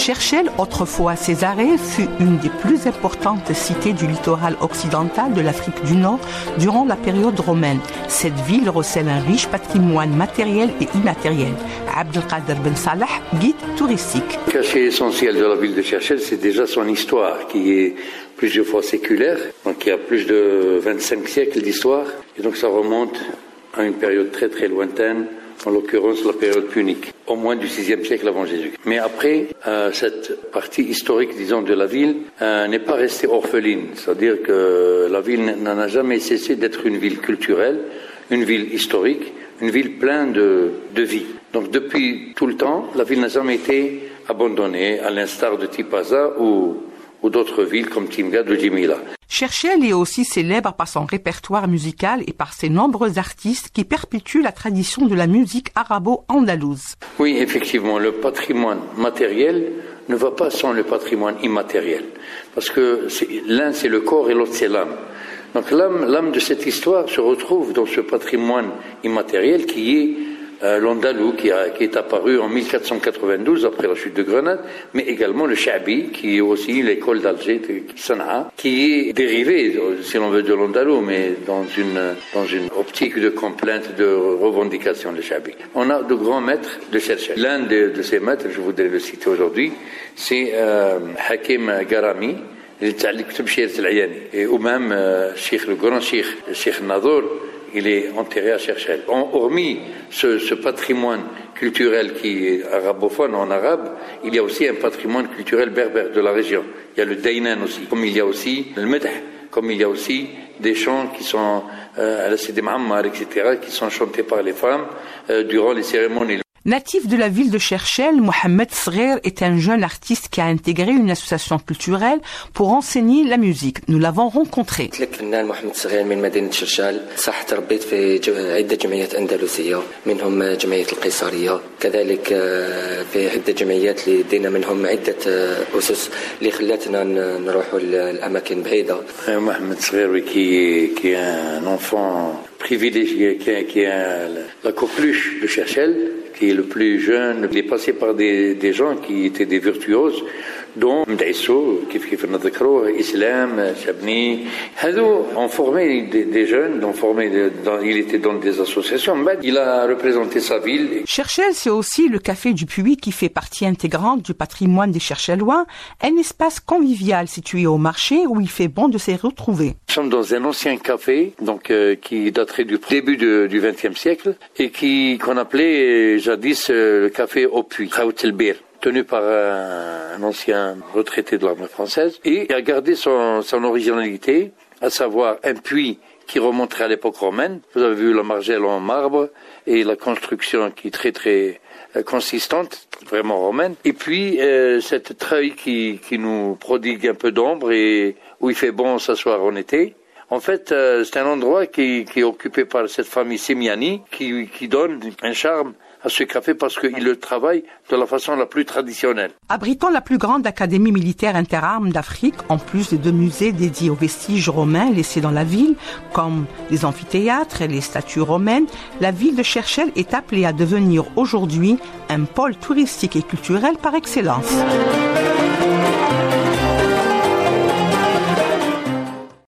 Cherchel, autrefois Césarée, fut une des plus importantes cités du littoral occidental de l'Afrique du Nord durant la période romaine. Cette ville recèle un riche patrimoine matériel et immatériel. Abdelkader Ben Salah, guide touristique. Le cachet essentiel de la ville de Cherchel, c'est déjà son histoire, qui est plusieurs fois séculaire, donc il y a plus de 25 siècles d'histoire, et donc ça remonte à une période très très lointaine, en l'occurrence la période punique, au moins du 6e siècle avant Jésus. Mais après, cette partie historique, disons, de la ville n'est pas restée orpheline, c'est-à-dire que la ville n'en a jamais cessé d'être une ville culturelle, une ville historique, une ville pleine de vie. Donc depuis tout le temps, la ville n'a jamais été abandonnée, à l'instar de Tipaza ou d'autres villes comme Timgad ou Jimila. Cherchel est aussi célèbre par son répertoire musical et par ses nombreux artistes qui perpétuent la tradition de la musique arabo-andalouse. Oui, effectivement, le patrimoine matériel ne va pas sans le patrimoine immatériel. Parce que l'un c'est le corps et l'autre c'est l'âme. Donc l'âme de cette histoire se retrouve dans ce patrimoine immatériel qui est l'Andalou qui est apparu en 1492 après la chute de Grenade, mais également le Sha'bi qui est aussi l'école d'Alger, Sanaa, qui est dérivé, si l'on veut, de l'Andalou, mais dans une optique de complainte, de revendication, le Sha'bi. On a de grands maîtres de Cherchel. L'un de ces maîtres, je voudrais le citer aujourd'hui, c'est Hakim Garami, ou même le grand Cheikh Nadour. Il est enterré à Cherchel. Hormis ce patrimoine culturel qui est arabophone en arabe, il y a aussi un patrimoine culturel berbère de la région. Il y a le Daynan aussi, comme il y a aussi le Medh, comme il y a aussi des chants qui sont à la Sidi Ma'ammar, etc., qui sont chantés par les femmes durant les cérémonies. Natif de la ville de Cherchel, Mohamed Sgher est un jeune artiste qui a intégré une association culturelle pour enseigner la musique. Nous l'avons rencontré. محمد صغير من مدينة شرشال. صح تربيت في عدة جمعيات أندلسية منهم جمعية القيصرية كذلك في عدة جمعيات اللي دينا منهم عدة أسس اللي خلاتنا نروح لأماكن بعيدة. محمد صغير qui est un enfant privilégié, qui est la coqueluche de Cherchel, qui est le plus jeune. Il est passé par des gens qui étaient des virtuoses, dont Mdaïsso, كيف نذكروه, Islam, Chabni. Hadou ont formé des jeunes, il était dans des associations. Il a représenté sa ville. Cherchel, c'est aussi le café du Puy qui fait partie intégrante du patrimoine des Cherchelois, un espace convivial situé au marché où il fait bon de s'y retrouver. Nous sommes dans un ancien café, donc qui daterait du début du XXe siècle et qu'on appelait jadis le café au puits, Khaoutelbir, tenu par un ancien retraité de l'armée française, et a gardé son originalité, à savoir un puits qui remonterait à l'époque romaine. Vous avez vu la margelle en marbre et la construction qui est très très consistante, vraiment romaine. Et puis cette treuil qui nous prodigue un peu d'ombre et où il fait bon s'asseoir en été. En fait, c'est un endroit qui est occupé par cette famille Semiani qui donne un charme à ce café parce qu'il le travaille de la façon la plus traditionnelle. Abritant la plus grande académie militaire interarmes d'Afrique, en plus de 2 musées dédiés aux vestiges romains laissés dans la ville, comme les amphithéâtres et les statues romaines, la ville de Cherchel est appelée à devenir aujourd'hui un pôle touristique et culturel par excellence.